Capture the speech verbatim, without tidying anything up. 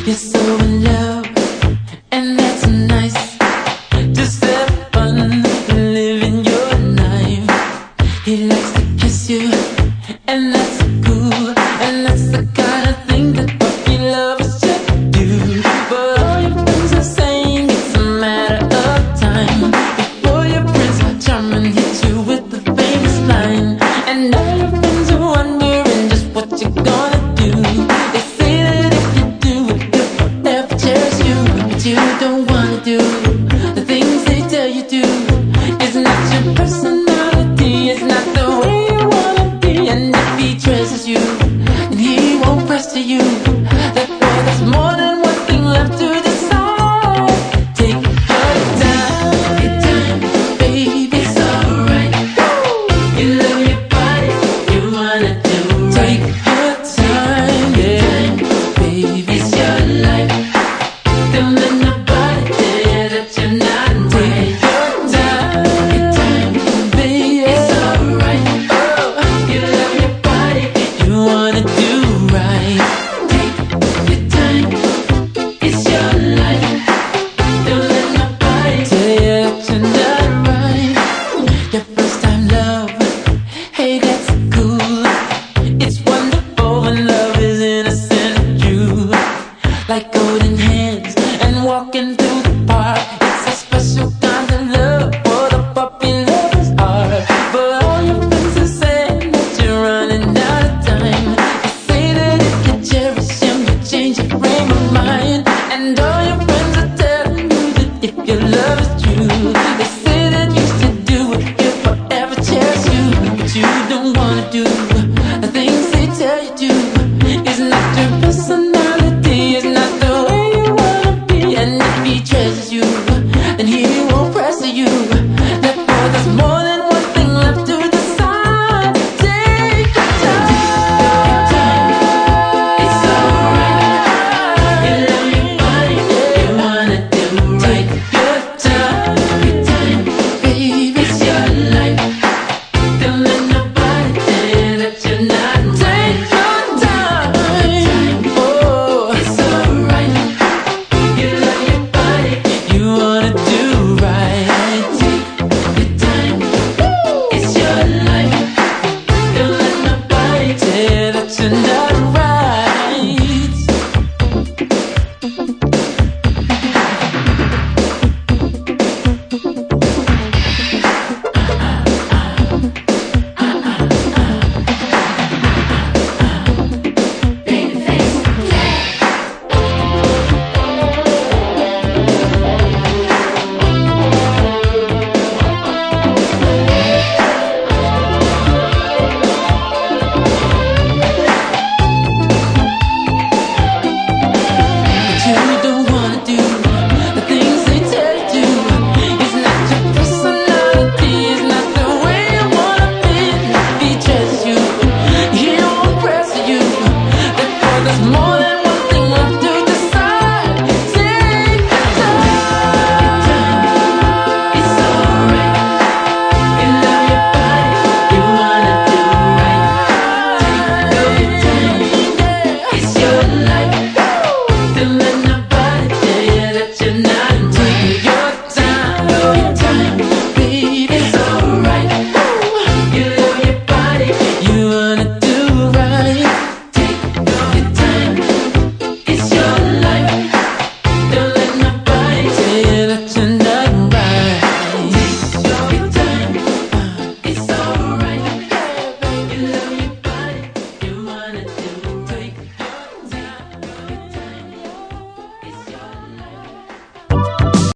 You're so in love, and that's nice. Just have fun living your life. He likes to kiss you, and that's cool. And that's the kind of thing that puppy lovers should do. But all your friends are saying it's a matter of time before your Prince Charming hits you with the famous line. And all your friends are wondering just what you're gonna do. They say that if you do it, he'll forever cherish you. But you don't wanna do the things they tell you to. It's not your personality, it's not the way you wanna be. And if he treasures you, then he won't pressure you. That boy, there's more than one thing left to decide. Take your time, your time, baby, it's alright. You love your body, you wanna do right. Take your time, yeah, baby, it's your life. Don't let nobody tell you that you're not right. Take your time, your time, baby, it's alright. Oh, you love your body, you wanna do right. Take your time, it's your life. Don't let nobody tell you that you're not right. Your first time love, hey, that's cool. It's wonderful when love is innocent and true. Like a